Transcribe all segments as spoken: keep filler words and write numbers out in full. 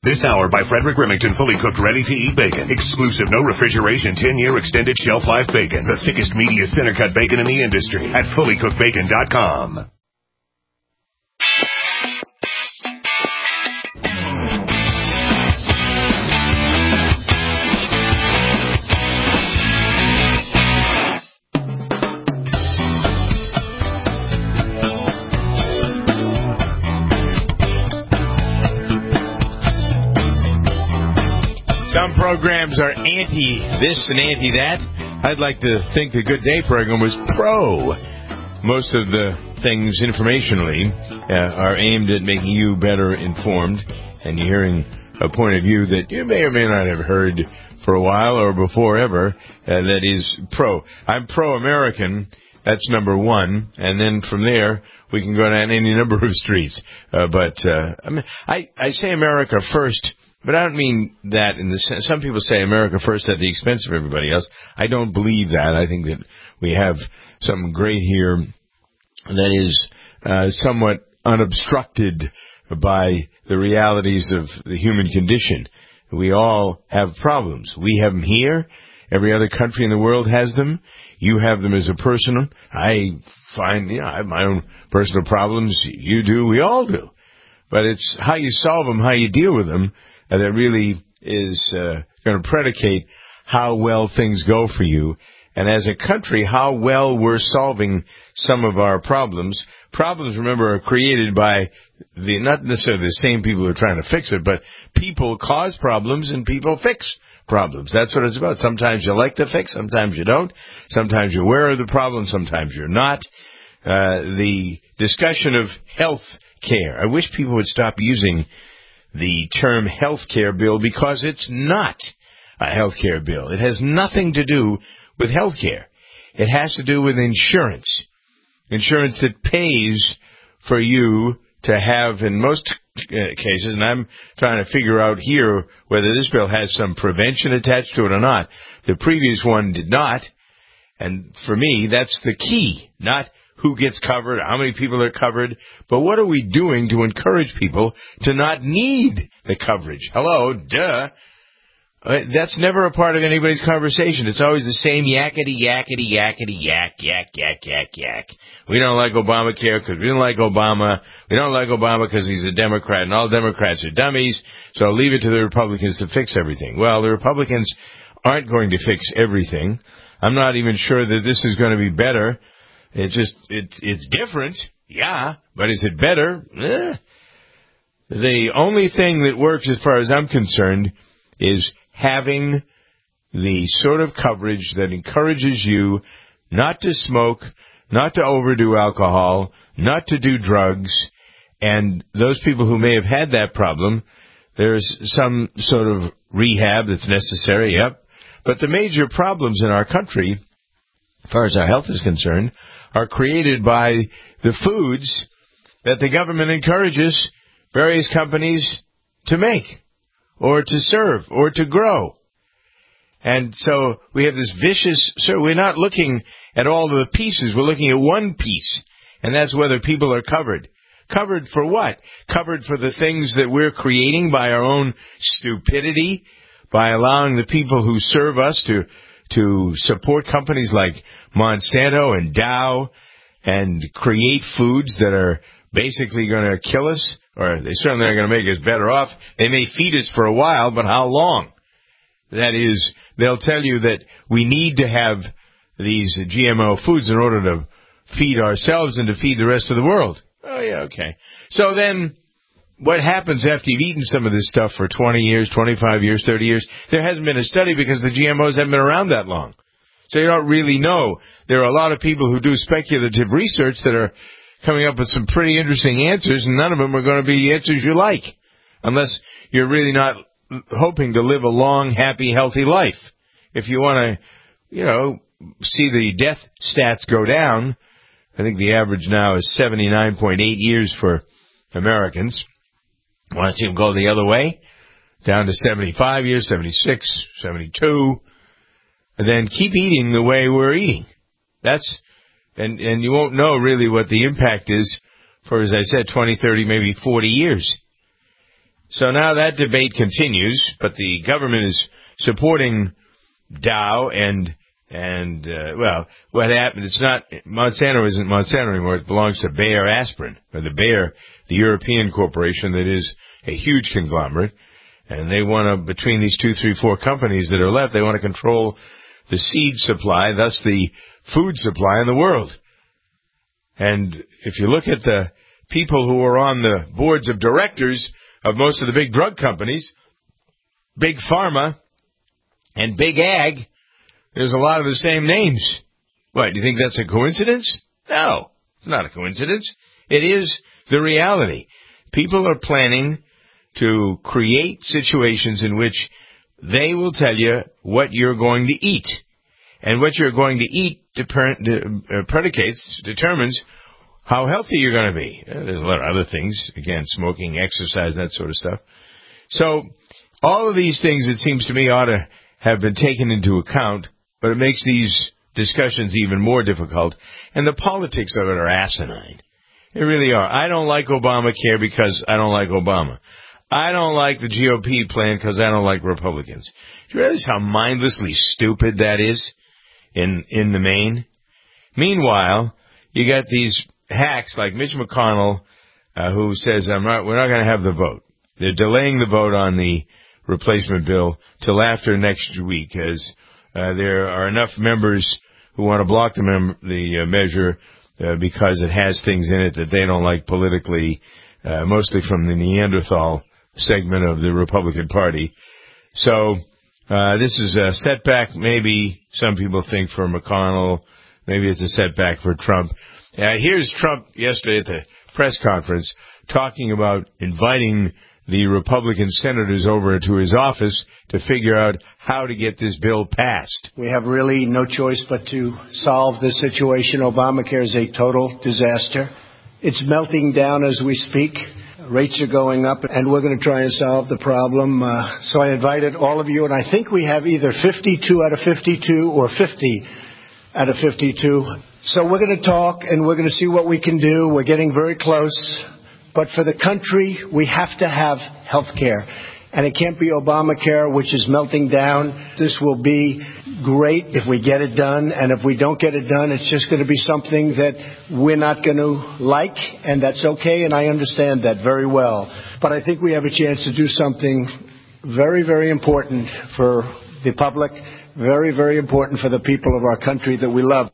This hour by Frederick Remington, fully cooked, ready-to-eat bacon. Exclusive, no refrigeration, ten-year extended shelf life bacon. The thickest, meatiest, center-cut bacon in the industry at fully cooked bacon dot com. Some programs are anti this and anti that. I'd like to think the Good Day program was pro. Most of the things informationally uh, are aimed at making you better informed, and you're hearing a point of view that you may or may not have heard for a while or before ever. Uh, that is pro. I'm pro-American. That's number one, and then from there we can go down any number of streets. Uh, but uh, I mean, I, I say America first. But I don't mean that in the sense, some people say America first at the expense of everybody else. I don't believe that. I think that we have something great here that is uh, somewhat unobstructed by the realities of the human condition. We all have problems. We have them here. Every other country in the world has them. You have them as a person. I find, you know, I have my own personal problems. You do. We all do. But it's how you solve them, how you deal with them, Uh, that really is uh, going to predicate how well things go for you. And as a country, how well we're solving some of our problems. Problems, remember, are created by the not necessarily the same people who are trying to fix it, but people cause problems and people fix problems. That's what it's about. Sometimes you like the fix, sometimes you don't. Sometimes you're aware of the problem, sometimes you're not. Uh, the discussion of health care. I wish people would stop using the term health care bill, because it's not a health care bill. It has nothing to do with health care. It has to do with insurance. Insurance that pays for you to have, in most cases, and I'm trying to figure out here whether this bill has some prevention attached to it or not. The previous one did not, and for me, that's the key, not who gets covered, how many people are covered, but what are we doing to encourage people to not need the coverage? Hello, duh. Uh, that's never a part of anybody's conversation. It's always the same yakety, yakety, yakety, yak, yak, yak, yak, yak. We don't like Obamacare because we don't like Obama. We don't like Obama because he's a Democrat, and all Democrats are dummies, so leave it to the Republicans to fix everything. Well, the Republicans aren't going to fix everything. I'm not even sure that this is going to be better. It's just, it, it's different, yeah, but is it better? Eh. The only thing that works as far as I'm concerned is having the sort of coverage that encourages you not to smoke, not to overdo alcohol, not to do drugs, and those people who may have had that problem, there's some sort of rehab that's necessary, yep. But the major problems in our country, as far as our health is concerned, are created by the foods that the government encourages various companies to make or to serve or to grow. And so we have this vicious, so we're not looking at all of the pieces. We're looking at one piece, and that's whether people are covered. Covered for what? Covered for the things that we're creating by our own stupidity, by allowing the people who serve us to to support companies like Monsanto and Dow and create foods that are basically going to kill us, or they certainly are going to make us better off. They may feed us for a while, but how long? That is, they'll tell you that we need to have these G M O foods in order to feed ourselves and to feed the rest of the world. Oh, yeah, okay. So then what happens after you've eaten some of this stuff for twenty years, twenty-five years, thirty years? There hasn't been a study because the G M Os haven't been around that long. So you don't really know. There are a lot of people who do speculative research that are coming up with some pretty interesting answers, and none of them are going to be answers you like, unless you're really not hoping to live a long, happy, healthy life. If you want to, you know, see the death stats go down, I think the average now is seventy-nine point eight years for Americans. Want to see them go the other way? Down to seventy-five years, seventy-six, seventy-two. And then keep eating the way we're eating. That's, and, and you won't know really what the impact is for, as I said, twenty, thirty, maybe forty years. So now that debate continues, but the government is supporting Dow and, and uh, well, what happened, it's not, Monsanto isn't Monsanto anymore, it belongs to Bayer Aspirin, or the Bayer, the European corporation that is a huge conglomerate, and they want to, between these two, three, four companies that are left, they want to control the seed supply, thus the food supply in the world. And if you look at the people who are on the boards of directors of most of the big drug companies, Big Pharma, and Big Ag, there's a lot of the same names. What, do you think that's a coincidence? No, it's not a coincidence. It is the reality. People are planning to create situations in which they will tell you what you're going to eat. And what you're going to eat predicates, determines how healthy you're going to be. There's a lot of other things, again, smoking, exercise, that sort of stuff. So all of these things, it seems to me, ought to have been taken into account, but it makes these discussions even more difficult. And the politics of it are asinine. They really are. I don't like Obamacare because I don't like Obama. I don't like the G O P plan because I don't like Republicans. Do you realize how mindlessly stupid that is in in the main? Meanwhile, you got these hacks like Mitch McConnell, uh, who says, I'm not, we're not going to have the vote. They're delaying the vote on the replacement bill till after next week, as uh, there are enough members who want to block the, mem- the uh, measure uh, because it has things in it that they don't like politically, uh, mostly from the Neanderthal segment of the Republican Party. So uh, this is a setback, maybe some people think, for McConnell. Maybe it's a setback for Trump. Uh, here's Trump yesterday at the press conference talking about inviting the Republican senators over to his office to figure out how to get this bill passed. We have really no choice but to solve this situation. Obamacare is a total disaster. It's melting down as we speak. Rates are going up, and we're going to try and solve the problem. Uh, so I invited all of you, and I think we have either fifty-two out of fifty-two or fifty out of fifty-two. So we're going to talk, and we're going to see what we can do. We're getting very close. But for the country, we have to have health care. And it can't be Obamacare, which is melting down. This will be great if we get it done. And if we don't get it done, it's just going to be something that we're not going to like. And that's okay, and I understand that very well. But I think we have a chance to do something very, very important for the public, very, very important for the people of our country that we love.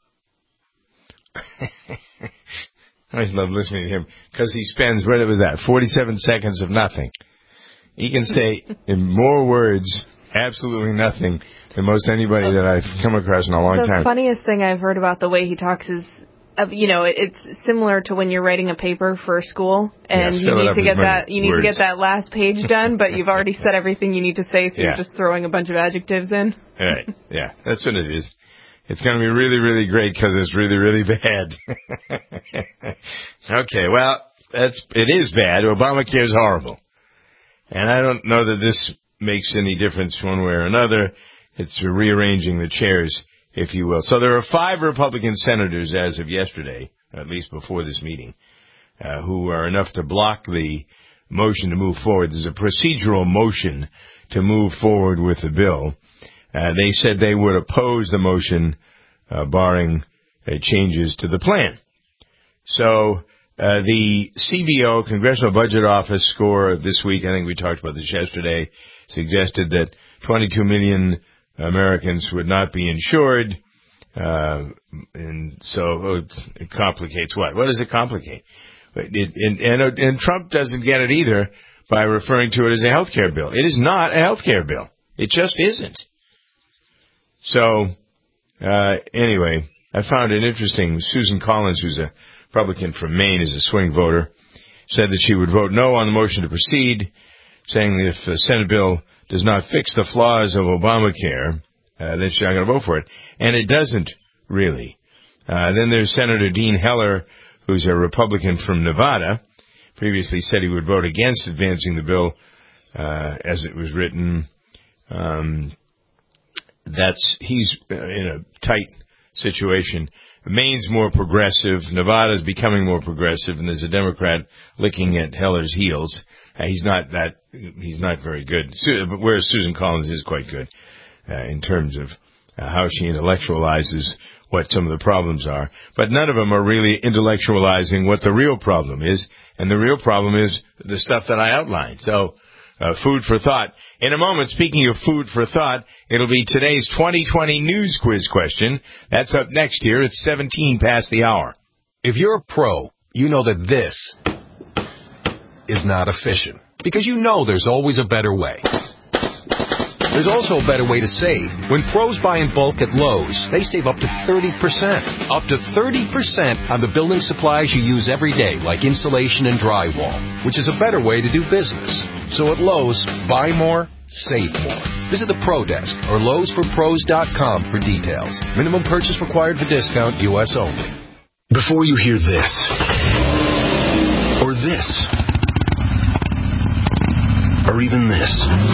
I always love listening to him because he spends, what was that, forty-seven seconds of nothing. He can say in more words absolutely nothing than most anybody that I've come across in a long the time. The funniest thing I've heard about the way he talks is, uh, you know, it's similar to when you're writing a paper for school and yeah, you need to get that you need words. to get that last page done, but you've already said everything you need to say, so yeah. you're just throwing a bunch of adjectives in. Right. Yeah, that's what it is. It's going to be really, really great because it's really, really bad. Okay, well, that's it is bad. Obamacare is horrible. And I don't know that this makes any difference one way or another. It's rearranging the chairs, if you will. So there are five Republican senators as of yesterday, at least before this meeting, uh, who are enough to block the motion to move forward. There's a procedural motion to move forward with the bill. Uh, they said they would oppose the motion, uh, barring uh, changes to the plan. So uh, the C B O, Congressional Budget Office score this week, I think we talked about this yesterday, suggested that twenty-two million Americans would not be insured. Uh, and so it complicates what? What does it complicate? It, and, and, and Trump doesn't get it either by referring to it as a health care bill. It is not a health care bill. It just isn't. So, uh, anyway, I found it interesting. Susan Collins, who's a Republican from Maine, is a swing voter, said that she would vote no on the motion to proceed, saying that if the Senate bill does not fix the flaws of Obamacare, uh, then she's not going to vote for it. And it doesn't, really. Uh, then there's Senator Dean Heller, who's a Republican from Nevada, previously said he would vote against advancing the bill uh, as it was written. Um That's he's in a tight situation Maine's more progressive. Nevada's becoming more progressive, and there's a Democrat licking at Heller's heels. Uh, he's not that. He's not very good. Su- whereas Susan Collins is quite good uh, in terms of uh, how she intellectualizes what some of the problems are. But none of them are really intellectualizing what the real problem is, and the real problem is the stuff that I outlined. So, uh, food for thought. In a moment, speaking of food for thought, it'll be today's twenty twenty news quiz question. That's up next here. It's seventeen past the hour. If you're a pro, you know that this is not efficient, because you know there's always a better way. There's also a better way to save. When pros buy in bulk at Lowe's, they save up to thirty percent. Up to thirty percent on the building supplies you use every day, like insulation and drywall, which is a better way to do business. So at Lowe's, buy more, save more. Visit the Pro Desk or Lowe's For Pros dot com for details. Minimum purchase required for discount, U S only. Before you hear this, or this, or even this,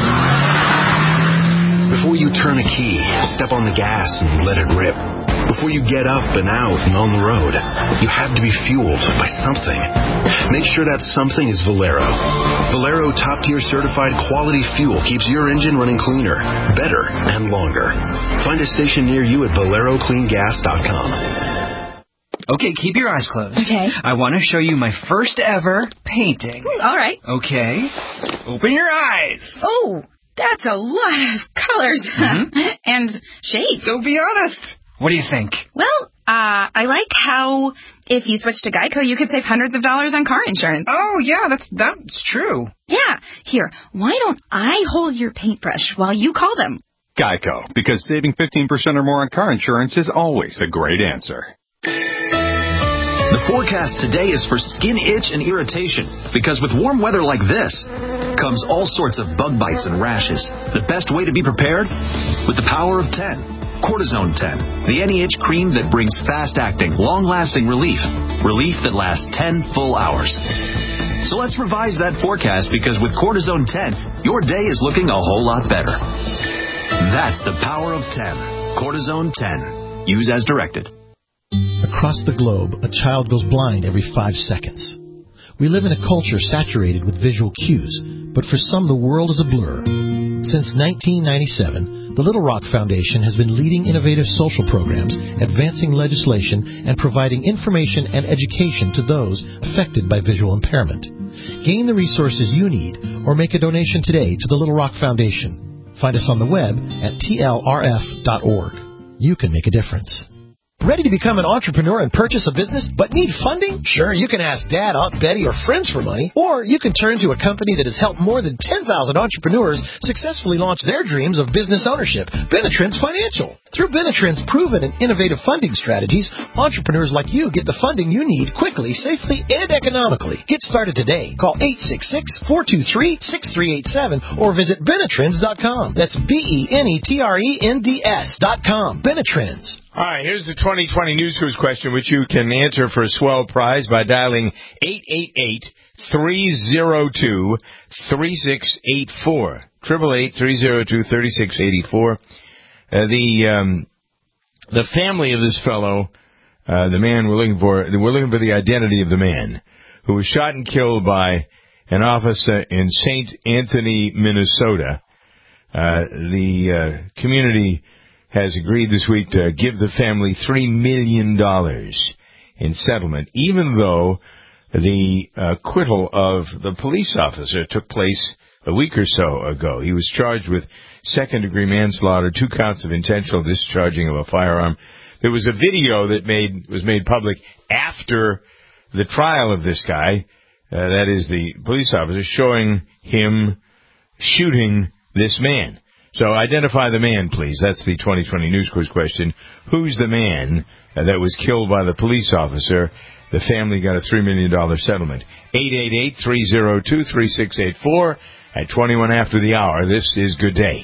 before you turn a key, step on the gas and let it rip. Before you get up and out and on the road, you have to be fueled by something. Make sure that something is Valero. Valero top-tier certified quality fuel keeps your engine running cleaner, better, and longer. Find a station near you at valero clean gas dot com. Okay, keep your eyes closed. Okay. I want to show you my first ever painting. All right. Okay. Open your eyes. Oh, that's a lot of colors. Mm-hmm. And shades. So be honest. What do you think? Well, uh, I like how if you switch to Geico, you could save hundreds of dollars on car insurance. Oh, yeah, that's that's true. Yeah. Here, why don't I hold your paintbrush while you call them? Geico, because saving fifteen percent or more on car insurance is always a great answer. The forecast today is for skin itch and irritation, because with warm weather like this comes all sorts of bug bites and rashes. The best way to be prepared? With the power of ten. Cortisone ten, the anti-itch cream that brings fast-acting, long-lasting relief. Relief that lasts ten full hours. So let's revise that forecast, because with Cortisone ten, your day is looking a whole lot better. That's the power of ten. Cortisone ten. Use as directed. Across the globe, a child goes blind every five seconds. We live in a culture saturated with visual cues, but for some the world is a blur. Since nineteen ninety-seven, the Little Rock Foundation has been leading innovative social programs, advancing legislation, and providing information and education to those affected by visual impairment. Gain the resources you need or make a donation today to the Little Rock Foundation. Find us on the web at T L R F dot org. You can make a difference. Ready to become an entrepreneur and purchase a business, but need funding? Sure, you can ask Dad, Aunt Betty, or friends for money, or you can turn to a company that has helped more than ten thousand entrepreneurs successfully launch their dreams of business ownership, Benetrends Financial. Through Benetrends' proven and innovative funding strategies, entrepreneurs like you get the funding you need quickly, safely, and economically. Get started today. Call eight six six, four two three, six three eight seven or visit Benetrends dot com. That's B E N E T R E N D S dot com. Benetrends. All right, here's the twenty twenty News Quiz question, which you can answer for a swell prize by dialing eight eight eight, three oh two, three six eight four. eight eight eight, three oh two, three six eight four. Uh, the um, the family of this fellow, uh, the man we're looking for, we're looking for the identity of the man who was shot and killed by an officer in Saint Anthony, Minnesota. Uh, the uh, community has agreed this week to give the family three million dollars in settlement, even though the acquittal of the police officer took place a week or so ago. He was charged with second-degree manslaughter, two counts of intentional discharging of a firearm. There was a video that made was made public after the trial of this guy, uh, that is the police officer, showing him shooting this man. So identify the man, please. That's the twenty twenty News Quiz question. Who's the man uh, that was killed by the police officer? The family got a three million dollars settlement. eight eight eight, three oh two, three six eight four. At twenty-one after the hour, this is Good Day.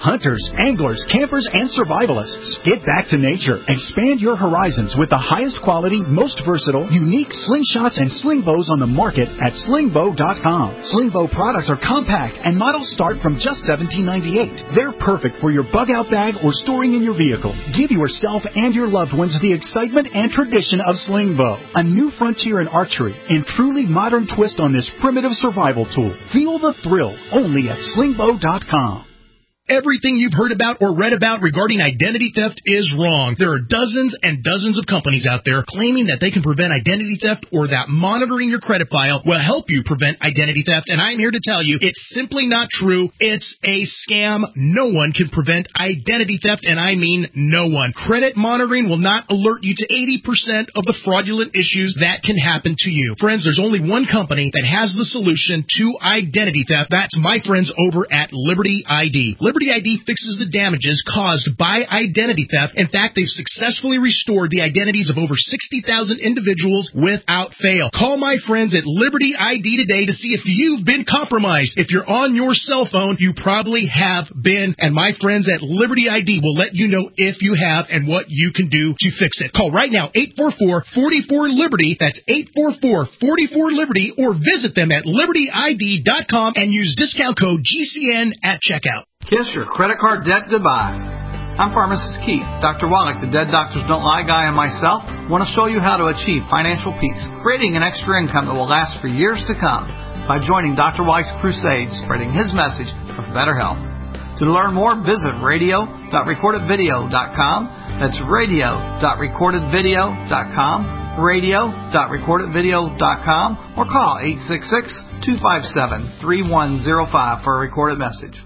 hunters, anglers, campers, and survivalists. Get back to nature. Expand your horizons with the highest quality, most versatile, unique slingshots and sling bows on the market at sling bow dot com. Sling bow products are compact and models start from just seventeen ninety-eight. They're perfect for your bug out bag or storing in your vehicle. Give yourself and your loved ones the excitement and tradition of sling bow. A new frontier in archery and truly modern twist on this primitive survival tool. Feel the thrill only at sling bow dot com. Everything you've heard about or read about regarding identity theft is wrong. There are dozens and dozens of companies out there claiming that they can prevent identity theft or that monitoring your credit file will help you prevent identity theft, and I'm here to tell you it's simply not true. It's a scam. No one can prevent identity theft, and I mean no one. Credit monitoring will not alert you to eighty percent of the fraudulent issues that can happen to you. Friends, there's only one company that has the solution to identity theft. That's my friends over at Liberty I D. Liberty I D fixes the damages caused by identity theft. In fact, they've successfully restored the identities of over sixty thousand individuals without fail. Call my friends at Liberty I D today to see if you've been compromised. If you're on your cell phone, you probably have been, and my friends at Liberty I D will let you know if you have and what you can do to fix it. Call right now, eight four four, four four, Liberty. That's eight four four, four four, Liberty, or visit them at liberty I D dot com and use discount code G C N at checkout. Kiss your credit card debt goodbye. I'm Pharmacist Keith. Doctor Wallach, the Dead Doctors Don't Lie guy, and myself want to show you how to achieve financial peace, creating an extra income that will last for years to come by joining Doctor Wallach's crusade, spreading his message of better health. To learn more, visit radio dot recorded video dot com. That's radio dot recorded video dot com, radio dot recorded video dot com, or call eight six six, two five seven, three one zero five for a recorded message.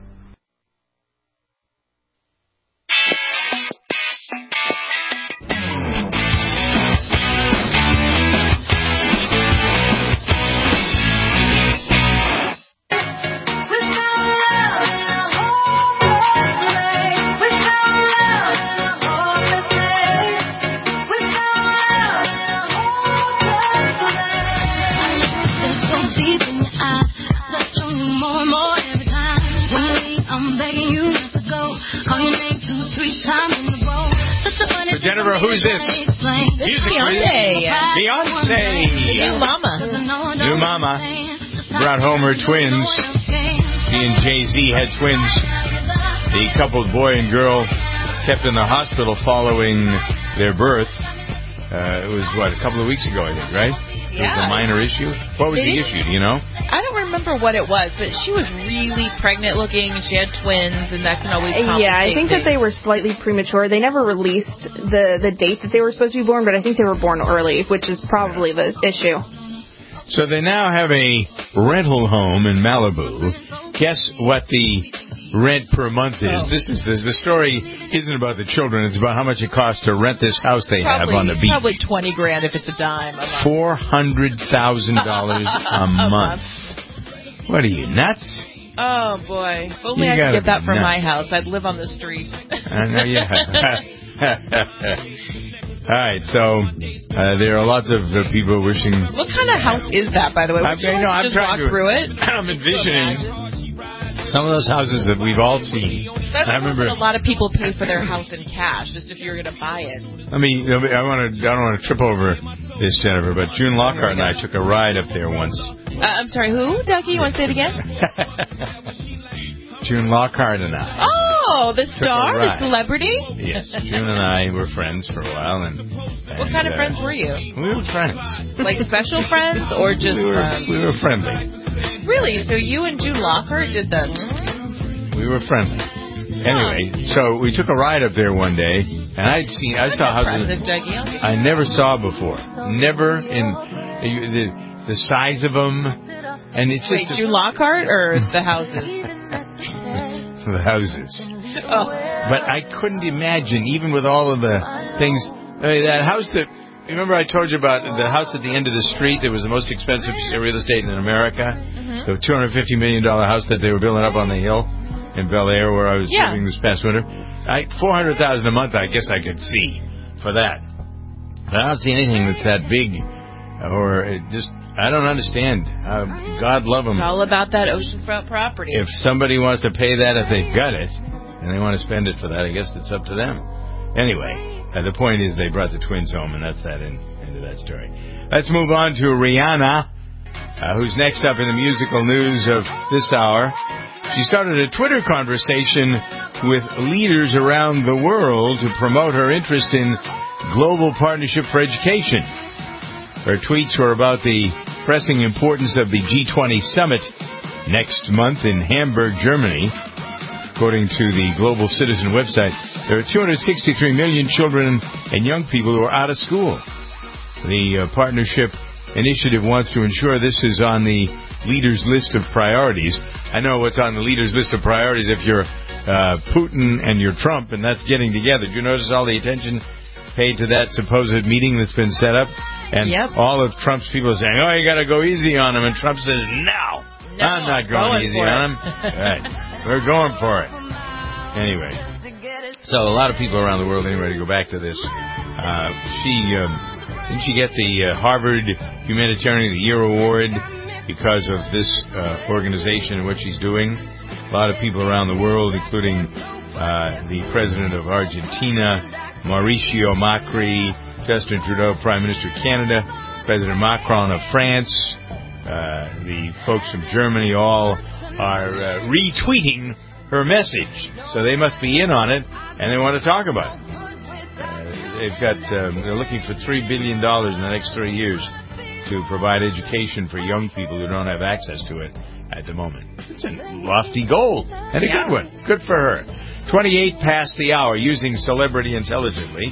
Jennifer, who's this? Music Beyonce. Beyonce. New Mama. New Mama. Brought home her twins. She and Jay-Z had twins. The coupled boy and girl kept in the hospital following their birth. Uh, it was, what, a couple of weeks ago, I think, right? Yeah. It was a minor issue. What was It the is- issue? Do you know? I don't remember what it was, but she was really pregnant looking, and she had twins, and that can always complicate Yeah, I think that things. they were slightly premature. They never released the, the date that they were supposed to be born, but I think they were born early, which is probably the issue. So they now have a rental home in Malibu. Guess what the rent per month is? Oh. This is this, the story isn't about the children. It's about how much it costs to rent this house they Probably, have on the beach. probably twenty grand if it's a dime. a month. Four hundred thousand dollars a month. What are you, nuts? Oh, boy. If only You I gotta could get that be for nuts. my house. I'd live on the street. I know you All right, so uh, there are lots of uh, people wishing. What kind of house is that, by the way? Would I'm, you like no, to I'm just trying walk to, through it? I'm envisioning some of those houses that we've all seen. That's I remember. a lot of people pay for their house in cash, just if you're going to buy it. I mean, I want to. I don't want to trip over this, Jennifer, but June Lockhart and I took a ride up there once. Uh, I'm sorry, who? Ducky, you want to say it again? June Lockhart and I. Oh, the Took a star, the ride. celebrity? Yes, June and I were friends for a while, and, and What kind of uh, friends were you? We were friends. Like special friends or just we were, friends? We were friendly. Really? So you and June Lockhart did the... We were friendly. Anyway, so we took a ride up there one day, and I'd seen, I That's saw houses impressive, Dougie. I never saw before. Never in the the size of them, and it's Wait, just a, June Lockhart or the houses? the houses. Oh. But I couldn't imagine, even with all of the things, uh, that house that. Remember, I told you about the house at the end of the street that was the most expensive piece of real estate in America, Mm-hmm. the two hundred fifty million dollar house that they were building up on the hill in Bel Air, where I was Yeah. living this past winter. I four hundred thousand a month, I guess I could see for that. But I don't see anything that's that big, or it just. I don't understand. Uh, God love them. It's all about that oceanfront property. If somebody wants to pay that, if they've got it, and they want to spend it for that, I guess it's up to them. Anyway, uh, the point is they brought the twins home, and that's that in, end of that story. Let's move on to Rihanna, uh, who's next up in the musical news of this hour. She started a Twitter conversation with leaders around the world to promote her interest in global partnership for education. Her tweets were about the pressing importance of the G twenty summit next month in Hamburg, Germany. According to the Global Citizen website, there are two hundred sixty-three million children and young people who are out of school. The uh, partnership initiative wants to ensure this is on the leaders' list of priorities. I know what's on the leaders' list of priorities if you're uh, Putin and you're Trump, and that's getting together. Do you notice all the attention paid to that supposed meeting that's been set up? And yep. all of Trump's people are saying, oh, you got to go easy on him. And Trump says, no, no I'm not going, going easy on him. Right. We're going for it. Anyway. So a lot of people around the world anyway to go back to this. Uh, she um, didn't she get the uh, Harvard Humanitarian of the Year award because of this uh, organization and what she's doing? A lot of people around the world, including uh, the president of Argentina, Mauricio Macri, Justin Trudeau, Prime Minister of Canada, President Macron of France, uh, the folks from Germany, all are uh, retweeting her message. So they must be in on it, and they want to talk about it. Uh, they've got, um, they're looking for three billion dollars in the next three years to provide education for young people who don't have access to it at the moment. It's a lofty goal, and a yeah. good one. Good for her. twenty-eight past the hour, using celebrity intelligently.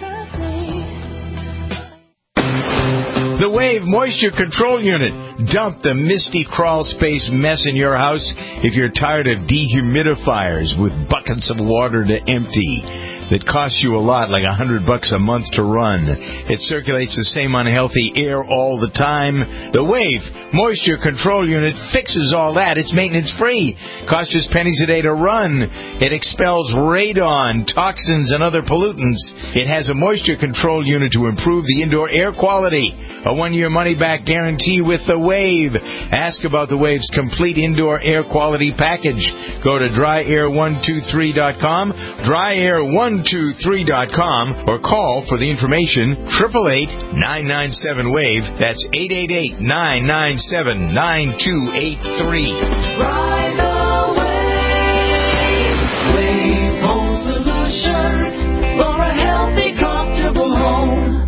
The Wave Moisture Control Unit. Dump the misty crawl space mess in your house if you're tired of dehumidifiers with buckets of water to empty that cost you a lot, like a hundred bucks a month to run. It circulates the same unhealthy air all the time. The Wave Moisture Control Unit fixes all that. It's maintenance free. Costs just pennies a day to run. It expels radon, toxins, and other pollutants. It has a moisture control unit to improve the indoor air quality. A one-year money-back guarantee with the Wave. Ask about the Wave's complete indoor air quality package. Go to dry air one two three dot com, dry air one two three dot com, or call for the information eight eight eight, nine nine seven, WAVE. That's eight eight eight, nine nine seven, nine two eight three. Ride the wave. Wave Home Solutions for a healthy, comfortable home.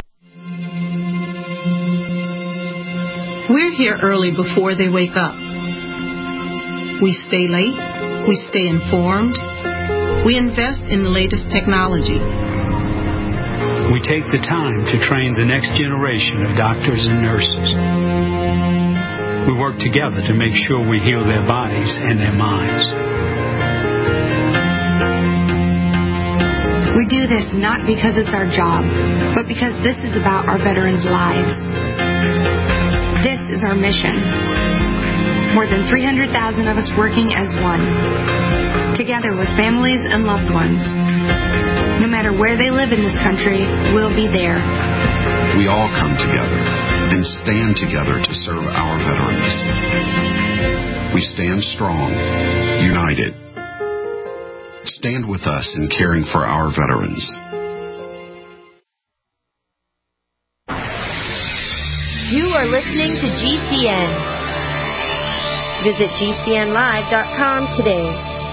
We're here early before they wake up. We stay late. We stay informed. We invest in the latest technology. We take the time to train the next generation of doctors and nurses. We work together to make sure we heal their bodies and their minds. We do this not because it's our job, but because this is about our veterans' lives. This is our mission. More than three hundred thousand of us working as one, together with families and loved ones. No matter where they live in this country, we'll be there. We all come together and stand together to serve our veterans. We stand strong, united. Stand with us in caring for our veterans. You are listening to G C N. Visit G C N live dot com today.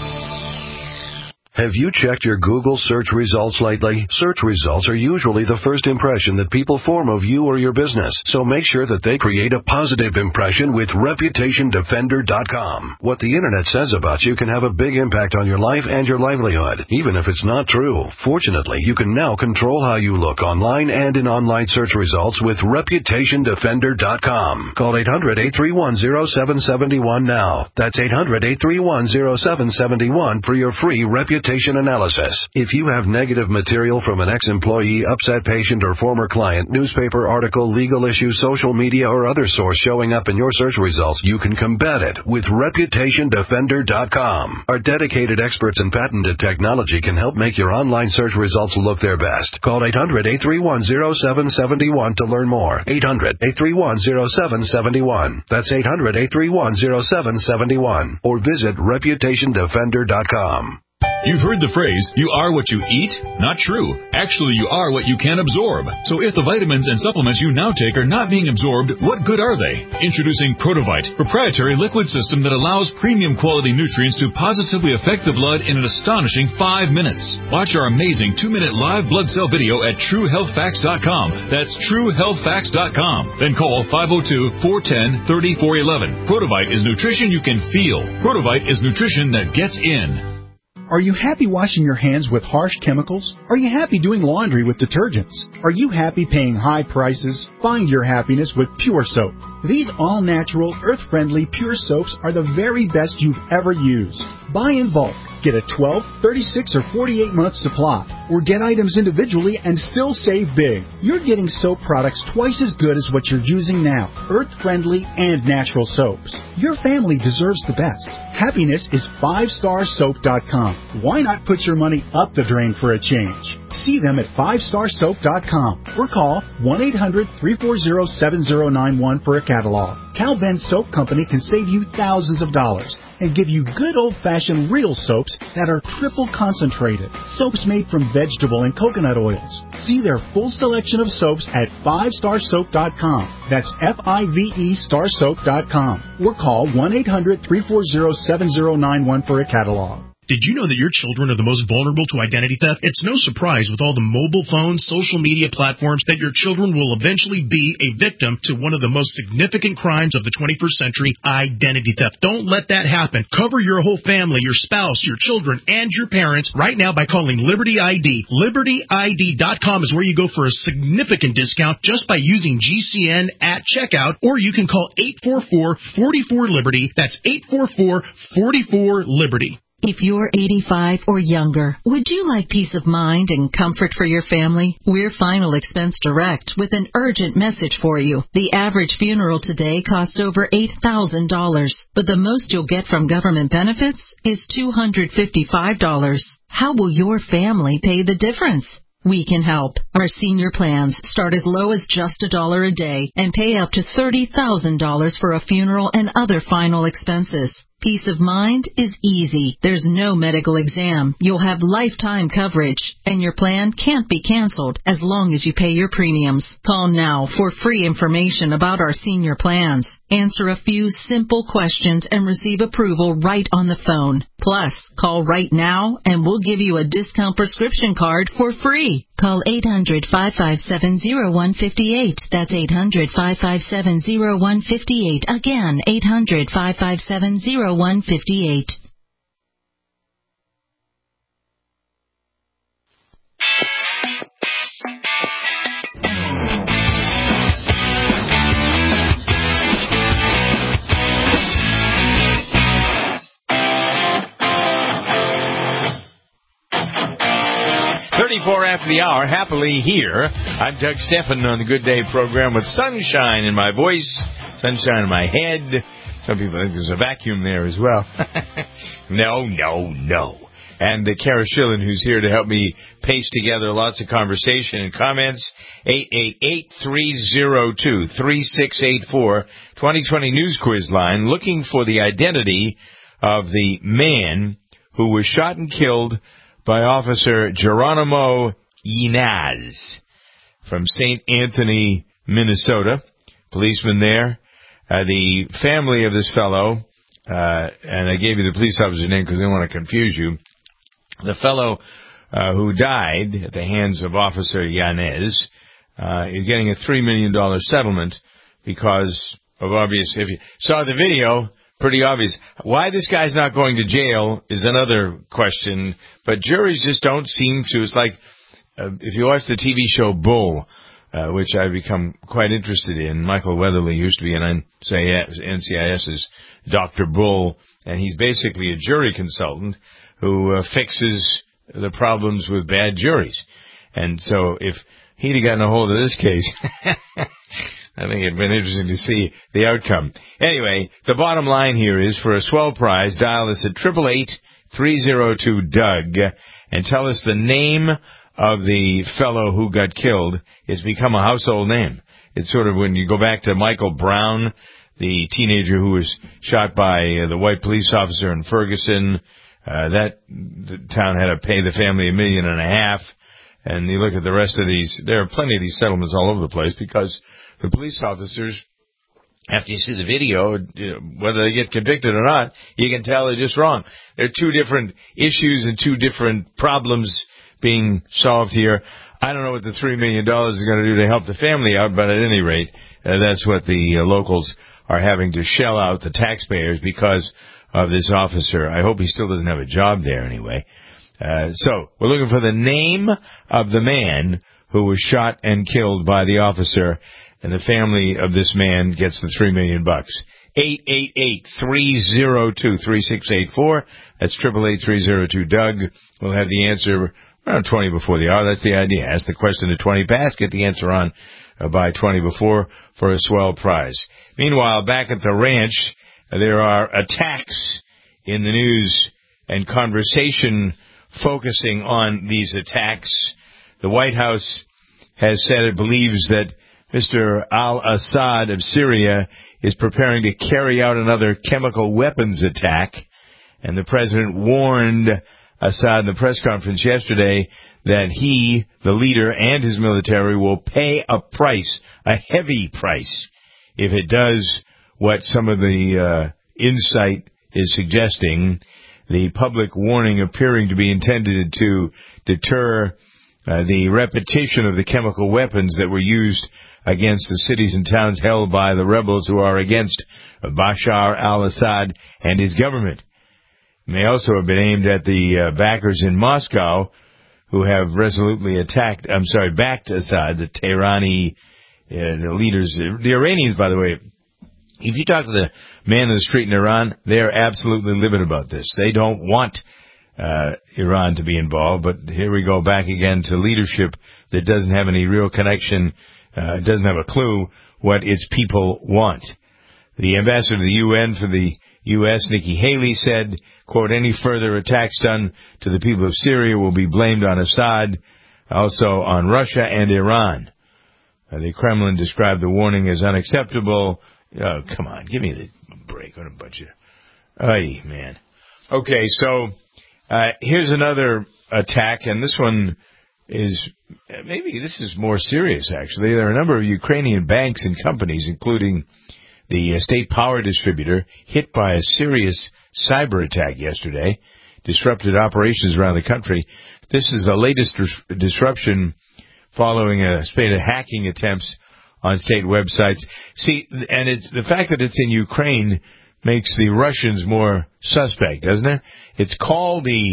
Have you checked your Google search results lately? Search results are usually the first impression that people form of you or your business, so make sure that they create a positive impression with Reputation Defender dot com. What the Internet says about you can have a big impact on your life and your livelihood, even if it's not true. Fortunately, you can now control how you look online and in online search results with Reputation Defender dot com. Call eight hundred, eight three one, zero seven seven one now. That's eight hundred, eight three one, zero seven seven one for your free reputation analysis. If you have negative material from an ex-employee, upset patient, or former client, newspaper article, legal issue, social media, or other source showing up in your search results, you can combat it with Reputation Defender dot com. Our dedicated experts in patented technology can help make your online search results look their best. Call eight hundred, eight three one, zero seven seven one to learn more. eight hundred, eight three one, zero seven seven one. That's eight hundred, eight three one, zero seven seven one. Or visit Reputation Defender dot com. You've heard the phrase, you are what you eat? Not true. Actually, you are what you can absorb. So if the vitamins and supplements you now take are not being absorbed, what good are they? Introducing Protovite, proprietary liquid system that allows premium quality nutrients to positively affect the blood in an astonishing five minutes. Watch our amazing two-minute live blood cell video at true health facts dot com. That's true health facts dot com. Then call five oh two, four one oh, three four one one. Protovite is nutrition you can feel. Protovite is nutrition that gets in. Are you happy washing your hands with harsh chemicals? Are you happy doing laundry with detergents? Are you happy paying high prices? Find your happiness with Pure Soap. These all-natural, earth-friendly Pure Soaps are the very best you've ever used. Buy in bulk. Get a twelve, thirty-six, or forty-eight month supply. Or get items individually and still save big. You're getting soap products twice as good as what you're using now. Earth-friendly and natural soaps. Your family deserves the best. Happiness is five star soap dot com. Why not put your money up the drain for a change? See them at five star soap dot com or call one eight hundred, three four zero, seven zero nine one for a catalog. Cal Ben Soap Company can save you thousands of dollars and give you good old-fashioned real soaps that are triple concentrated. Soaps made from vegetable and coconut oils. See their full selection of soaps at five star soap dot com. That's F I V E star soap dot com. Or call one eight hundred, three four zero, seven zero nine one for a catalog. Did you know that your children are the most vulnerable to identity theft? It's no surprise with all the mobile phones, social media platforms that your children will eventually be a victim to one of the most significant crimes of the twenty-first century, identity theft. Don't let that happen. Cover your whole family, your spouse, your children, and your parents right now by calling Liberty I D. Liberty I D dot com is where you go for a significant discount just by using G C N at checkout, or you can call eight four four, four four, Liberty. That's eight four four, four four, Liberty. If you're eighty-five or younger, would you like peace of mind and comfort for your family? We're Final Expense Direct with an urgent message for you. The average funeral today costs over eight thousand dollars, but the most you'll get from government benefits is two hundred fifty-five dollars. How will your family pay the difference? We can help. Our senior plans start as low as just a dollar a day and pay up to thirty thousand dollars for a funeral and other final expenses. Peace of mind is easy. There's no medical exam. You'll have lifetime coverage, and your plan can't be canceled as long as you pay your premiums. Call now for free information about our senior plans. Answer a few simple questions and receive approval right on the phone. Plus, call right now and we'll give you a discount prescription card for free. Call eight hundred, five five seven, zero one five eight. That's eight hundred, five five seven, zero one five eight. Again, eight hundred, five five seven, zero one five eight. thirty-four after the hour, happily here. I'm Doug Stephan on the Good Day program with sunshine in my voice, sunshine in my head. Some people think there's a vacuum there as well. no, no, no. And uh, Kara Schillen, who's here to help me paste together lots of conversation and comments. eight eight eight, three oh two, three six eight four, twenty twenty News Quiz line, looking for the identity of the man who was shot and killed by Officer Geronimo Yanez from Saint Anthony, Minnesota. Policeman there. Uh, the family of this fellow, uh, and I gave you the police officer's name because I didn't want to confuse you. The fellow uh, who died at the hands of Officer Yanez uh, is getting a three million dollars settlement because of obvious, if you saw the video, pretty obvious. Why this guy's not going to jail is another question, but juries just don't seem to. It's like uh, if you watch the T V show Bull, uh, which I've become quite interested in. Michael Weatherly used to be an N C I S's Doctor Bull, and he's basically a jury consultant who uh, fixes the problems with bad juries. And so if he'd have gotten a hold of this case, I think it'd been interesting to see the outcome. Anyway, the bottom line here is for a swell prize, dial us at eight eight eight, three oh two, Doug and tell us the name of the fellow who got killed. It's become a household name. It's sort of when you go back to Michael Brown, the teenager who was shot by uh, the white police officer in Ferguson. Uh, that the town had to pay the family a million and a half. And you look at the rest of these, there are plenty of these settlements all over the place because the police officers, after you see the video, you know, whether they get convicted or not, you can tell they're just wrong. There are two different issues and two different problems being solved here. I don't know what the three million dollars is going to do to help the family out, but at any rate, uh, that's what the uh, locals are having to shell out, the taxpayers, because of this officer. I hope he still doesn't have a job there anyway. Uh, so, we're looking for the name of the man who was shot and killed by the officer, and the family of this man gets the three million bucks. eight eight eight, three oh two, three six eight four. That's eight eight eight, three oh two, Doug. We'll have the answer around twenty before the hour. That's the idea. Ask the question at twenty past, get the answer on uh, by twenty before for a swell prize. Meanwhile, back at the ranch, uh, there are attacks in the news and conversation focusing on these attacks. The White House has said it believes that Mister al-Assad of Syria is preparing to carry out another chemical weapons attack. And the president warned Assad in the press conference yesterday that he, the leader, and his military will pay a price, a heavy price, if it does what some of the uh, insight is suggesting. The public warning appearing to be intended to deter uh, the repetition of the chemical weapons that were used against the cities and towns held by the rebels who are against Bashar al-Assad and his government. It may also have been aimed at the uh, backers in Moscow who have resolutely attacked, I'm sorry, backed Assad, the Tehrani, uh, the leaders, the Iranians, by the way. If you talk to the man in the street in Iran, they are absolutely livid about this. They don't want uh, Iran to be involved, but here we go back again to leadership that doesn't have any real connection, uh, doesn't have a clue what its people want. The ambassador to the U N for the U S, Nikki Haley, said, quote, any further attacks done to the people of Syria will be blamed on Assad, also on Russia and Iran. Uh, the Kremlin described the warning as unacceptable. Oh, come on, give me the break. What a bunch of... Ay, man. Okay, so uh, here's another attack, and this one is... Maybe this is more serious, actually. There are a number of Ukrainian banks and companies, including the uh, state power distributor, hit by a serious cyber attack yesterday, disrupted operations around the country. This is the latest dis- disruption following a spate of hacking attempts on state websites. See, and it's, the fact that it's in Ukraine makes the Russians more suspect, doesn't it? It's called the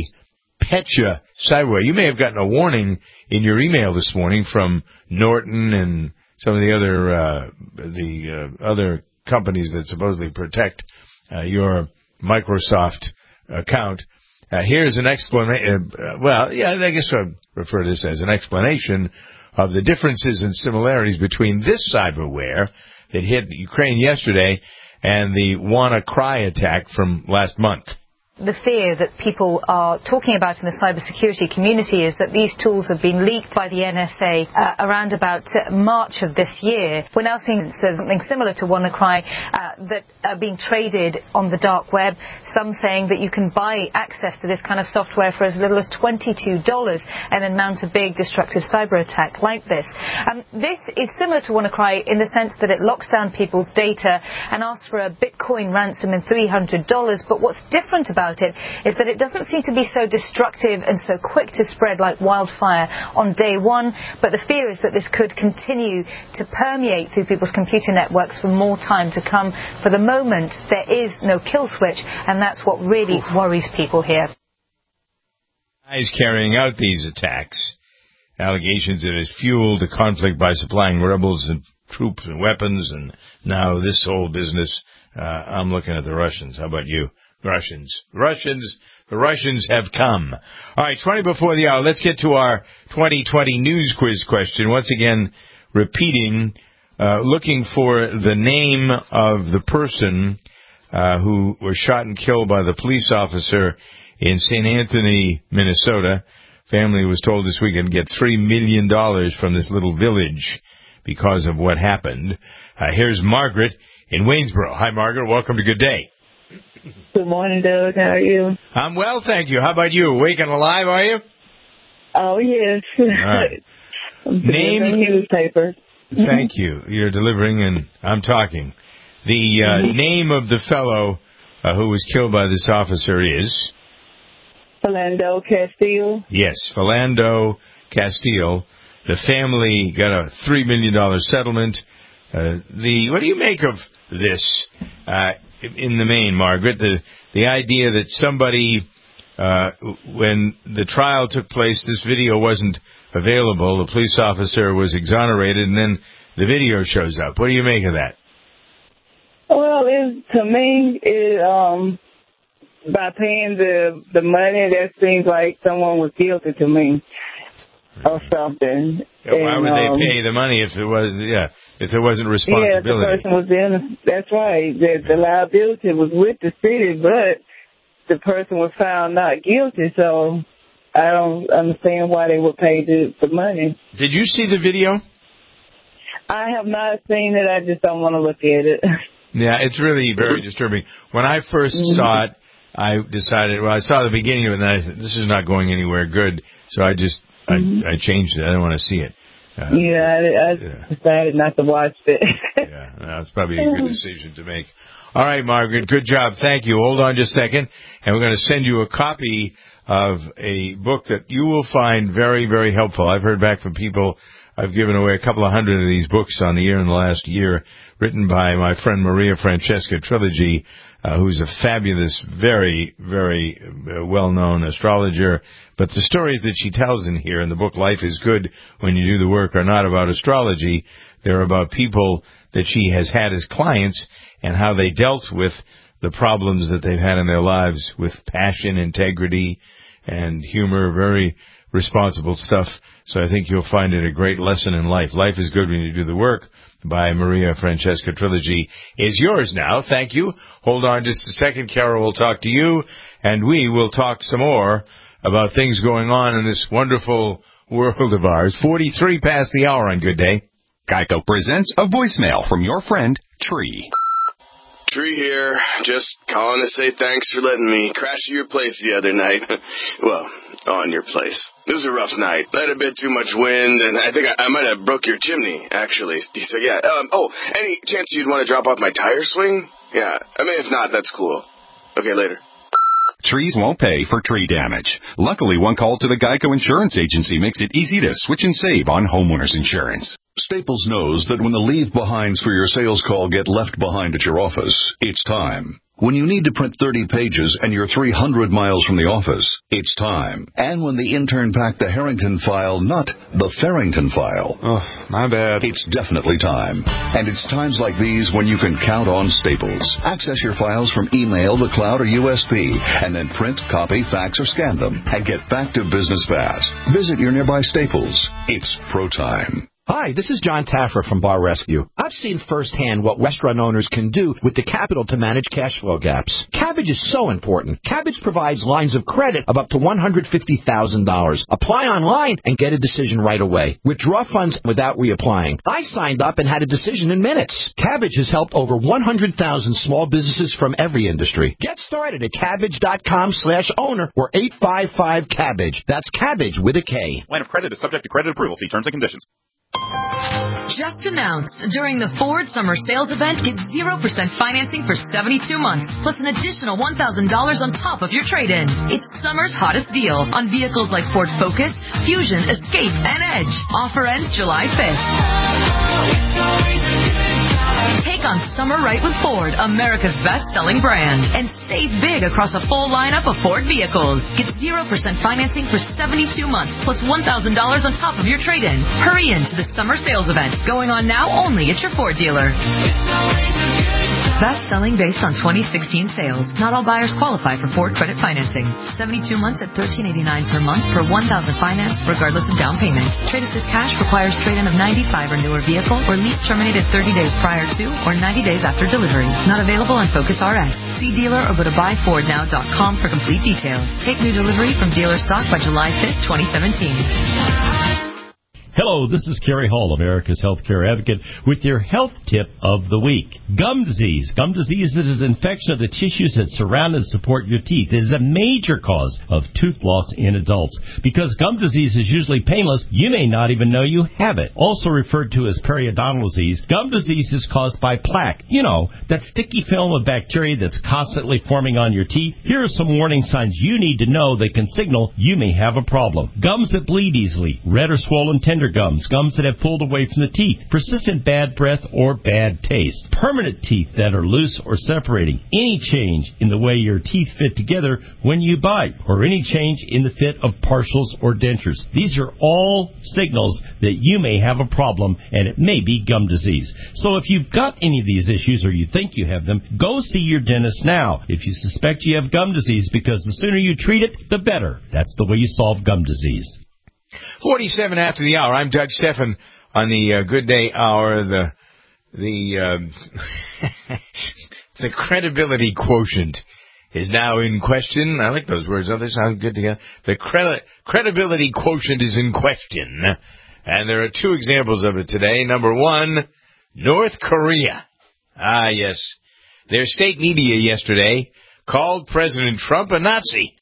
Petya cyberware. You may have gotten a warning in your email this morning from Norton and some of the other uh, the uh, other companies that supposedly protect uh, your Microsoft account. Uh, here's an explanation. Uh, well, yeah, I guess I'd refer to this as an explanation of the differences and similarities between this cyberware that hit Ukraine yesterday and the WannaCry attack from last month. The fear that people are talking about in the cybersecurity community is that these tools have been leaked by the N S A uh, around about uh, March of this year. We're now seeing something similar to WannaCry uh, that are being traded on the dark web, some saying that you can buy access to this kind of software for as little as twenty-two dollars and then mount a big destructive cyber attack like this. Um, this is similar to WannaCry in the sense that it locks down people's data and asks for a Bitcoin ransom and three hundred dollars, but what's different about it is that it doesn't seem to be so destructive and so quick to spread like wildfire on day one, but the fear is that this could continue to permeate through people's computer networks for more time to come. For the moment, there is no kill switch, and that's what really Oof. worries people here. Guys carrying out these attacks, allegations that it has fueled the conflict by supplying rebels and troops and weapons, and now this whole business, uh, I'm looking at the Russians. How about you? Russians. Russians. The Russians have come. All right, twenty before the hour. Let's get to our twenty twenty news quiz question. Once again, repeating, uh, looking for the name of the person uh, who was shot and killed by the police officer in Saint Anthony, Minnesota. Family was told this weekend to get three million dollars from this little village because of what happened. Uh, here's Margaret in Waynesboro. Hi, Margaret. Welcome to Good Day. Good morning, Doug. How are you? I'm well, thank you. How about you? Awake and alive, are you? Oh, yes. All right. Name the newspaper. Thank you. You're delivering, and I'm talking. The uh, Mhm. name of the fellow uh, who was killed by this officer is? Philando Castile. Yes, Philando Castile. The family got a three million dollars settlement. Uh, the what do you make of this uh, in the main, Margaret? The the idea that somebody, uh, when the trial took place, this video wasn't available. The police officer was exonerated, and then the video shows up. What do you make of that? Well, it, to me, it, um, by paying the the money, that seems like someone was guilty to me or something. Yeah, why and, would they um, pay the money if it was yeah if there wasn't responsibility? Yeah, the person was in. That's right. The, the liability was with the city, but the person was found not guilty. So I don't understand why they would pay the, the money. Did you see the video? I have not seen it. I just don't want to look at it. Yeah, it's really very disturbing. When I first Mm-hmm. saw it, I decided, well, I saw the beginning of it, and I said, this is not going anywhere good. So I just, Mm-hmm. I, I changed it. I don't want to see it. Uh, yeah, I, I yeah. decided not to watch it. yeah, that's probably a good decision to make. All right, Margaret, good job. Thank you. Hold on just a second, and we're going to send you a copy of a book that you will find very, very helpful. I've heard back from people. I've given away a couple of hundred of these books on the air in the last year, written by my friend Maria Francesca Trilogy, uh, who's a fabulous, very, very uh, well-known astrologer. But the stories that she tells in here in the book Life is Good When You Do the Work are not about astrology. They're about people that she has had as clients and how they dealt with the problems that they've had in their lives with passion, integrity, and humor. Very responsible stuff. So I think you'll find it a great lesson in life. Life is Good When You Do the Work by Maria Francesca Trilogy is yours now. Thank you. Hold on just a second. Carol will talk to you, and we will talk some more about things going on in this wonderful world of ours. forty-three past the hour on Good Day. Geico presents a voicemail from your friend, Tree. Tree here, just calling to say thanks for letting me crash at your place the other night. Well, on your place. It was a rough night. I had a bit too much wind, and I think I, I might have broke your chimney, actually. So, yeah. Um, oh, any chance you'd want to drop off my tire swing? Yeah. I mean, if not, that's cool. Okay, later. Trees won't pay for tree damage. Luckily, one call to the Geico Insurance Agency makes it easy to switch and save on homeowners insurance. Staples knows that when the leave-behinds for your sales call get left behind at your office, it's time. When you need to print thirty pages and you're three hundred miles from the office, it's time. And when the intern packed the Harrington file, not the Farrington file. Oh, my bad. It's definitely time. And it's times like these when you can count on Staples. Access your files from email, the cloud, or U S B, and then print, copy, fax, or scan them, and get back to business fast. Visit your nearby Staples. It's pro time. Hi, this is John Taffer from Bar Rescue. I've seen firsthand what restaurant owners can do with the capital to manage cash flow gaps. Cabbage is so important. Cabbage provides lines of credit of up to one hundred fifty thousand dollars. Apply online and get a decision right away. Withdraw funds without reapplying. I signed up and had a decision in minutes. Cabbage has helped over one hundred thousand small businesses from every industry. Get started at cabbage.com slash owner or eight five five cabbage. That's cabbage with a K. Line of credit is subject to credit approval. See terms and conditions. Just announced, during the Ford Summer Sales Event, get zero percent financing for seventy-two months, plus an additional one thousand dollars on top of your trade-in. It's summer's hottest deal on vehicles like Ford Focus, Fusion, Escape, and Edge. Offer ends July fifth. Take on summer right with Ford, America's best-selling brand, and save big across a full lineup of Ford vehicles. Get zero percent financing for seventy-two months, plus one thousand dollars on top of your trade-in. Hurry into the Summer Sales Event, going on now only at your Ford dealer. Best selling based on twenty sixteen sales. Not all buyers qualify for Ford credit financing. seventy-two months at thirteen eighty-nine per month per one thousand financed, regardless of down payment. Trade assist cash requires trade-in of ninety-five or newer vehicle, or lease terminated thirty days prior to or ninety days after delivery. Not available on Focus R S. See dealer or go to buy ford now dot com for complete details. Take new delivery from dealer stock by July fifth, twenty seventeen. Hello, this is Kerry Hall, America's healthcare advocate, with your health tip of the week. Gum disease. Gum disease is an infection of the tissues that surround and support your teeth. It is a major cause of tooth loss in adults. Because gum disease is usually painless, you may not even know you have it. Also referred to as periodontal disease, gum disease is caused by plaque. You know, that sticky film of bacteria that's constantly forming on your teeth. Here are some warning signs you need to know that can signal you may have a problem. Gums that bleed easily, red or swollen tender gums, gums that have pulled away from the teeth, persistent bad breath or bad taste, permanent teeth that are loose or separating, any change in the way your teeth fit together when you bite, or any change in the fit of partials or dentures. These are all signals that you may have a problem, and it may be gum disease. So if you've got any of these issues or you think you have them, go see your dentist now if you suspect you have gum disease, because the sooner you treat it, the better. That's the way you solve gum disease. forty-seven after the hour. I'm Doug Stephan on the uh, Good Day Hour. The the um, the credibility quotient is now in question. I like those words. Oh, they sound good together. The cre- credibility quotient is in question, and there are two examples of it today. Number one, North Korea. Ah, yes. Their state media yesterday called President Trump a Nazi.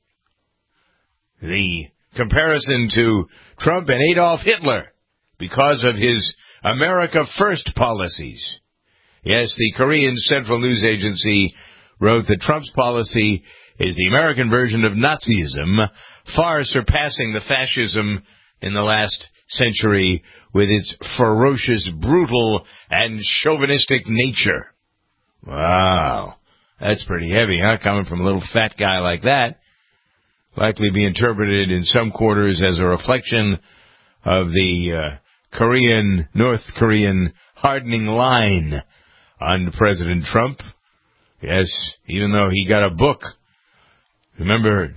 The comparison to Trump and Adolf Hitler because of his America First policies. Yes, the Korean Central News Agency wrote that Trump's policy is the American version of Nazism, far surpassing the fascism in the last century with its ferocious, brutal, and chauvinistic nature. Wow, that's pretty heavy, huh, coming from a little fat guy like that. Likely be interpreted in some quarters as a reflection of the uh, Korean, North Korean hardening line on President Trump. Yes, even though he got a book. Remember,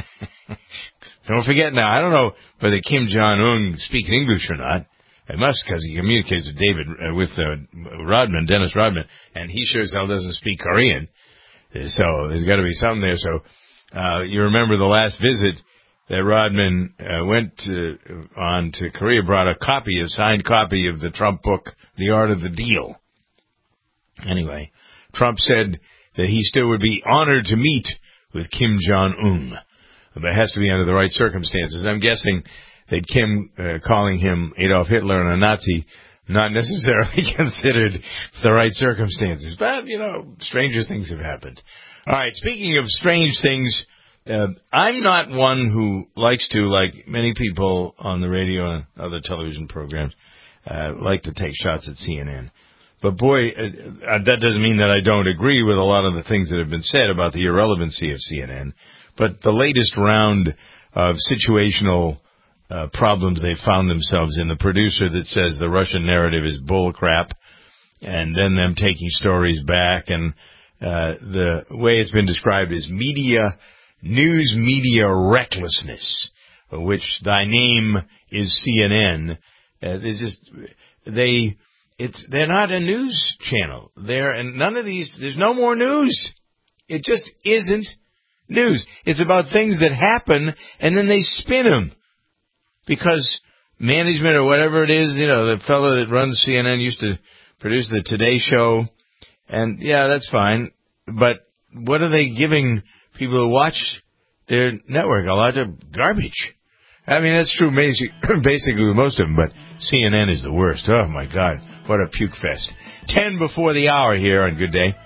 don't forget now, I don't know whether Kim Jong-un speaks English or not. It must, because he communicates with David, uh, with uh, Rodman, Dennis Rodman, and he sure as hell doesn't speak Korean. So there's got to be something there. So uh, you remember the last visit that Rodman uh, went to, on to Korea, brought a copy, a signed copy of the Trump book, The Art of the Deal. Anyway, Trump said that he still would be honored to meet with Kim Jong-un, but it has to be under the right circumstances. I'm guessing that Kim uh, calling him Adolf Hitler and a Nazi not necessarily considered the right circumstances. But, you know, stranger things have happened. All right, speaking of strange things, uh, I'm not one who likes to, like many people on the radio and other television programs, uh, like to take shots at C N N. But, boy, uh, that doesn't mean that I don't agree with a lot of the things that have been said about the irrelevancy of C N N. But the latest round of situational Uh, problems they found themselves in, the producer that says the Russian narrative is bull crap, and then them taking stories back, and uh, the way it's been described is media, news media recklessness, which thy name is C N N. Uh, they just, they, it's, they're not a news channel. They're, and none of these, there's no more news. It just isn't news. It's about things that happen, and then they spin them. Because management or whatever it is, you know, the fellow that runs C N N used to produce the Today Show, and yeah, that's fine. But what are they giving people who watch their network? A lot of garbage. I mean, that's true basically with most of them, but C N N is the worst. Oh, my God. What a puke fest. Ten before the hour here on Good Day.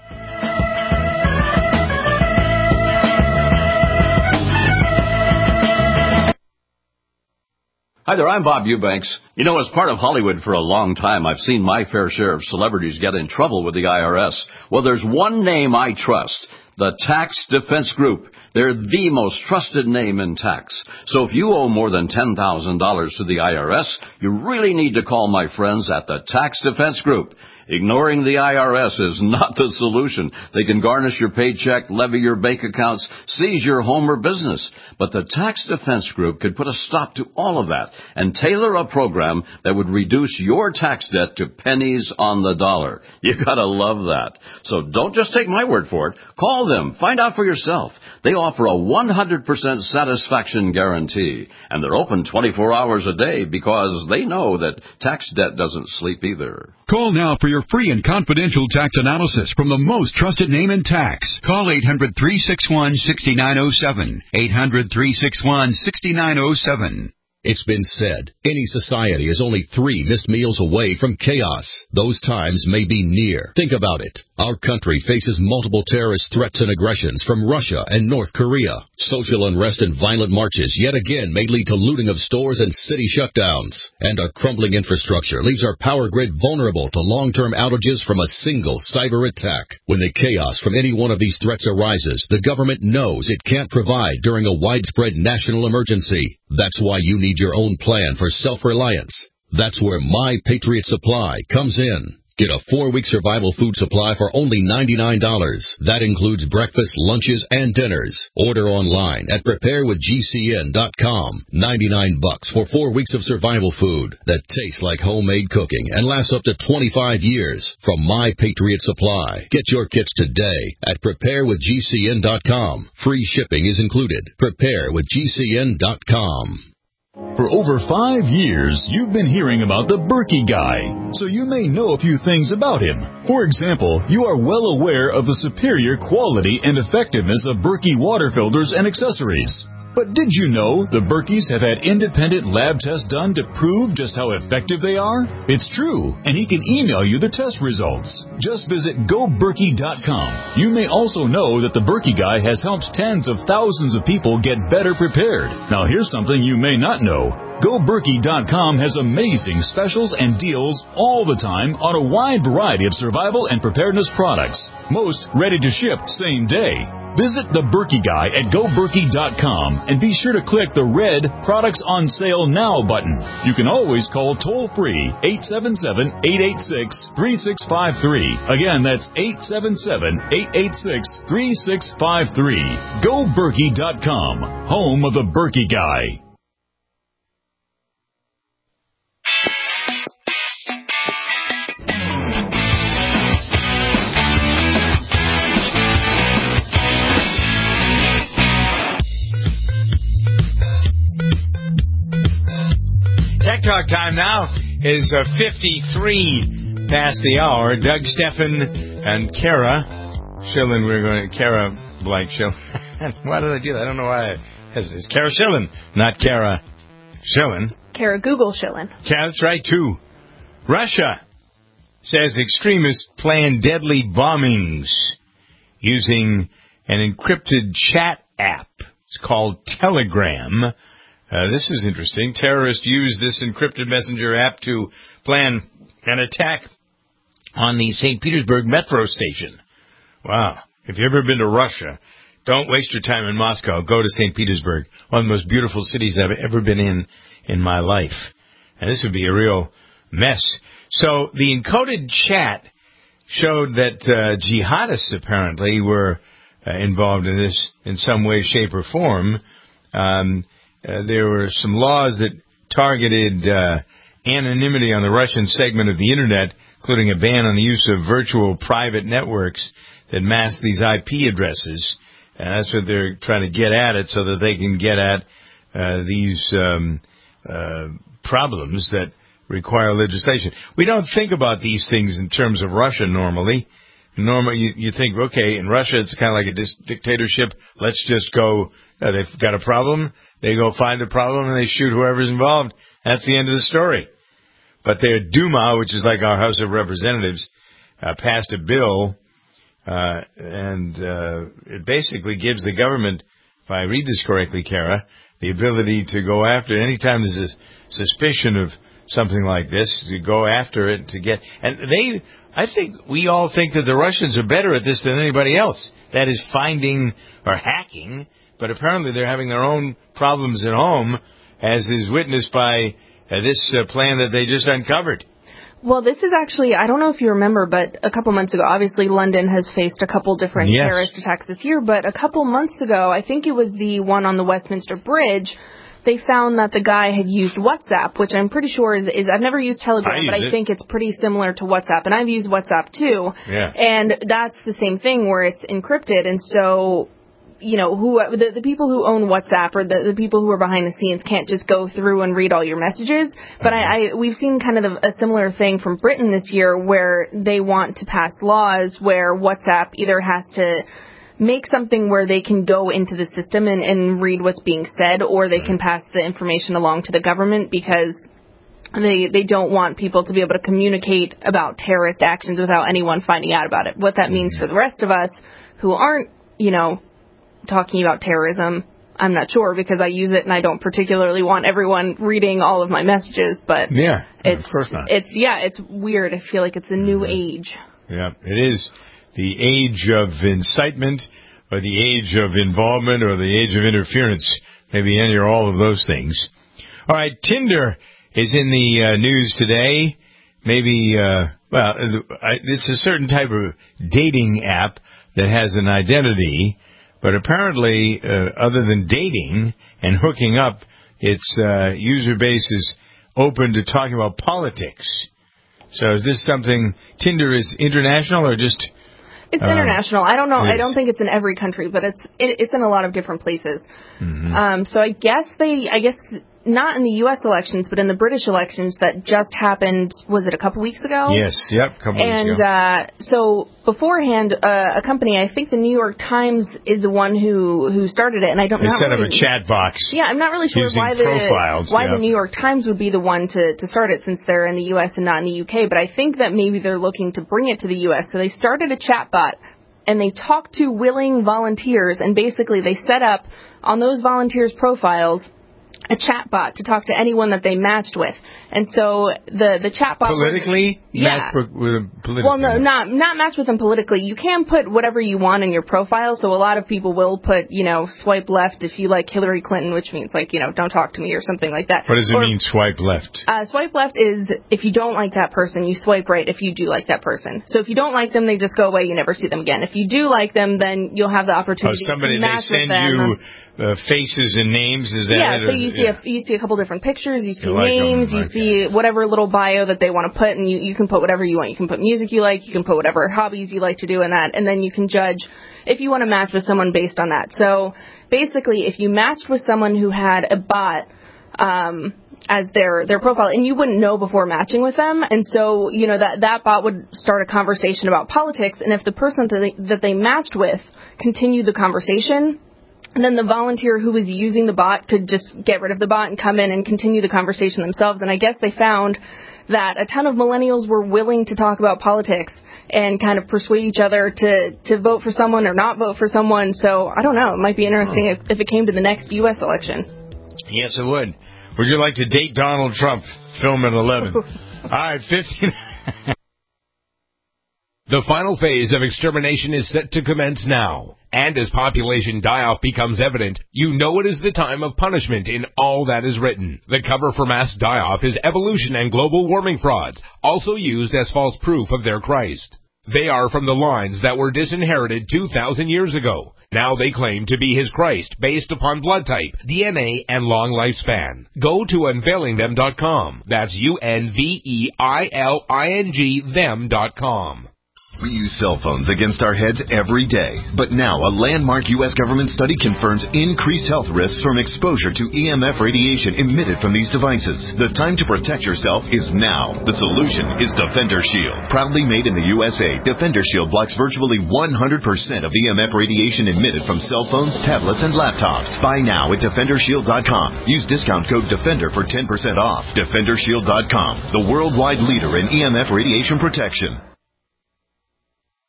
Hi there, I'm Bob Eubanks. You know, as part of Hollywood for a long time, I've seen my fair share of celebrities get in trouble with the I R S. Well, there's one name I trust, the Tax Defense Group. They're the most trusted name in tax. So if you owe more than ten thousand dollars to the I R S, you really need to call my friends at the Tax Defense Group. Ignoring the I R S is not the solution. They can garnish your paycheck, levy your bank accounts, seize your home or business. But the Tax Defense Group could put a stop to all of that and tailor a program that would reduce your tax debt to pennies on the dollar. You gotta love that. So don't just take my word for it. Call them. Find out for yourself. They offer a one hundred percent satisfaction guarantee. And they're open twenty-four hours a day because they know that tax debt doesn't sleep either. Call now for your free and confidential tax analysis from the most trusted name in tax. Call eight hundred, three six one, six nine zero seven. eight hundred, three six one, six nine zero seven. It's been said, any society is only three missed meals away from chaos. Those times may be near. Think about it. Our country faces multiple terrorist threats and aggressions from Russia and North Korea. Social unrest and violent marches yet again may lead to looting of stores and city shutdowns. And our crumbling infrastructure leaves our power grid vulnerable to long-term outages from a single cyber attack. When the chaos from any one of these threats arises, the government knows it can't provide during a widespread national emergency. That's why you need your own plan for self-reliance. That's where My Patriot Supply comes in. Get a four-week survival food supply for only ninety-nine dollars. That includes breakfast, lunches, and dinners. Order online at prepare with G C N dot com. ninety-nine bucks for four weeks of survival food that tastes like homemade cooking and lasts up to twenty-five years from My Patriot Supply. Get your kits today at prepare with G C N dot com. Free shipping is included. prepare with G C N dot com. For over five years, you've been hearing about the Berkey Guy, so you may know a few things about him. For example, you are well aware of the superior quality and effectiveness of Berkey water filters and accessories. But did you know the Berkeys have had independent lab tests done to prove just how effective they are? It's true, and he can email you the test results. Just visit go berkey dot com. You may also know that the Berkey Guy has helped tens of thousands of people get better prepared. Now here's something you may not know. go berkey dot com has amazing specials and deals all the time on a wide variety of survival and preparedness products. Most ready to ship same day. Visit the Berkey Guy at go berkey dot com and be sure to click the red Products on Sale Now button. You can always call toll-free eight seven seven, eight eight six, three six five three. Again, that's eight seven seven, eight eight six, three six five three. go berkey dot com, home of the Berkey Guy. Tech Talk time now is uh, fifty-three past the hour. Doug Steffen and Kara Schillen. We're going to Kara Blank Schillen. Why did I do that? I don't know why. It's, it's Kara Schillen, not Kara Schillen. Kara Google Schillen. Yeah, that's right too. Russia says extremists plan deadly bombings using an encrypted chat app. It's called Telegram. Uh, this is interesting. Terrorists use this encrypted messenger app to plan an attack on the Saint Petersburg metro station. Wow. If you've ever been to Russia, don't waste your time in Moscow. Go to Saint Petersburg, one of the most beautiful cities I've ever been in in my life. And this would be a real mess. So the encoded chat showed that uh, jihadists apparently were uh, involved in this in some way, shape, or form. Um Uh, there were some laws that targeted uh, anonymity on the Russian segment of the Internet, including a ban on the use of virtual private networks that mask these I P addresses. And that's what they're trying to get at it so that they can get at uh, these um, uh, problems that require legislation. We don't think about these things in terms of Russia normally. Normally, you, you think, okay, in Russia it's kind of like a dis- dictatorship. Let's just go, uh, they've got a problem. They go find the problem and they shoot whoever's involved. That's the end of the story. But their Duma, which is like our House of Representatives, uh, passed a bill, uh, and uh, it basically gives the government, if I read this correctly, Kara, the ability to go after, anytime there's a suspicion of something like this, to go after it, to get, and they, I think we all think that the Russians are better at this than anybody else. That is finding or hacking. But apparently they're having their own problems at home, as is witnessed by uh, this uh, plan that they just uncovered. Well, this is actually, I don't know if you remember, but a couple months ago, obviously London has faced a couple different yes. terrorist attacks this year, but a couple months ago, I think it was the one on the Westminster Bridge, they found that the guy had used WhatsApp, which I'm pretty sure is, is I've never used Telegram, I but I it. think it's pretty similar to WhatsApp, and I've used WhatsApp too. Yeah. And that's the same thing where it's encrypted, and so, you know, who the, the people who own WhatsApp or the, the people who are behind the scenes can't just go through and read all your messages. But I, I we've seen kind of a similar thing from Britain this year where they want to pass laws where WhatsApp either has to make something where they can go into the system and, and read what's being said, or they can pass the information along to the government because they they don't want people to be able to communicate about terrorist actions without anyone finding out about it. What that means for the rest of us who aren't, you know, talking about terrorism, I'm not sure because I use it and I don't particularly want everyone reading all of my messages, but yeah, it's, of course not. It's, yeah, it's weird. I feel like it's a new age. Yeah, it is the age of incitement or the age of involvement or the age of interference, maybe any or all of those things. All right, Tinder is in the uh, news today. Maybe, uh, well, it's a certain type of dating app that has an identity. But apparently, uh, other than dating and hooking up, its uh, user base is open to talking about politics. So is this something, Tinder is international or just... It's uh, international. I don't know. I is. don't think it's in every country, but it's it, it's in a lot of different places. Mm-hmm. Um, so I guess they, I guess not in the U S elections, but in the British elections that just happened, was it a couple weeks ago? Yes, yep, a couple and, weeks ago. And uh, so beforehand, uh, a company, I think the New York Times is the one who, who started it, and I don't know. They set really, up a chat box. Yeah, I'm not really sure why the profiles, why yep. the New York Times would be the one to, to start it since they're in the U S and not in the U K, but I think that maybe they're looking to bring it to the U S. So they started a chat bot, and they talked to willing volunteers, and basically they set up on those volunteers' profiles a chatbot to talk to anyone that they matched with. And so the the chatbot politically, was, yeah. match with politically. Well, no, not not match with them politically. You can put whatever you want in your profile. So a lot of people will put, you know, swipe left if you like Hillary Clinton, which means like, you know, don't talk to me or something like that. What does it or, mean, swipe left? Uh, swipe left is if you don't like that person, you swipe right if you do like that person. So if you don't like them, they just go away. You never see them again. If you do like them, then you'll have the opportunity oh, somebody to match they send with them. you uh, faces and names. Is that yeah? it? So you see yeah. a you see a couple different pictures. You see you like names. them. You okay. see whatever little bio that they want to put, and you you can put whatever you want. You can put music you like. You can put whatever hobbies you like to do in that, and then you can judge if you want to match with someone based on that. So basically, if you matched with someone who had a bot um, as their their profile, and you wouldn't know before matching with them, and so you know that that bot would start a conversation about politics, and if the person that they, that they matched with continued the conversation, and then the volunteer who was using the bot could just get rid of the bot and come in and continue the conversation themselves. And I guess they found that a ton of millennials were willing to talk about politics and kind of persuade each other to, to vote for someone or not vote for someone. So I don't know. It might be interesting if, if it came to the next U S election. Yes, it would. Would you like to date Donald Trump? Film at eleven. All right, fifteen. The final phase of extermination is set to commence now. And as population die-off becomes evident, you know it is the time of punishment in all that is written. The cover for mass die-off is evolution and global warming frauds, also used as false proof of their Christ. They are from the lines that were disinherited two thousand years ago. Now they claim to be his Christ based upon blood type, D N A, and long lifespan. Go to unveiling them dot com. That's U N V E I L I N G them dot com. We use cell phones against our heads every day. But now a landmark U S government study confirms increased health risks from exposure to E M F radiation emitted from these devices. The time to protect yourself is now. The solution is Defender Shield. Proudly made in the U S A, Defender Shield blocks virtually one hundred percent of E M F radiation emitted from cell phones, tablets, and laptops. Buy now at defender shield dot com. Use discount code DEFENDER for ten percent off. defender shield dot com, the worldwide leader in E M F radiation protection.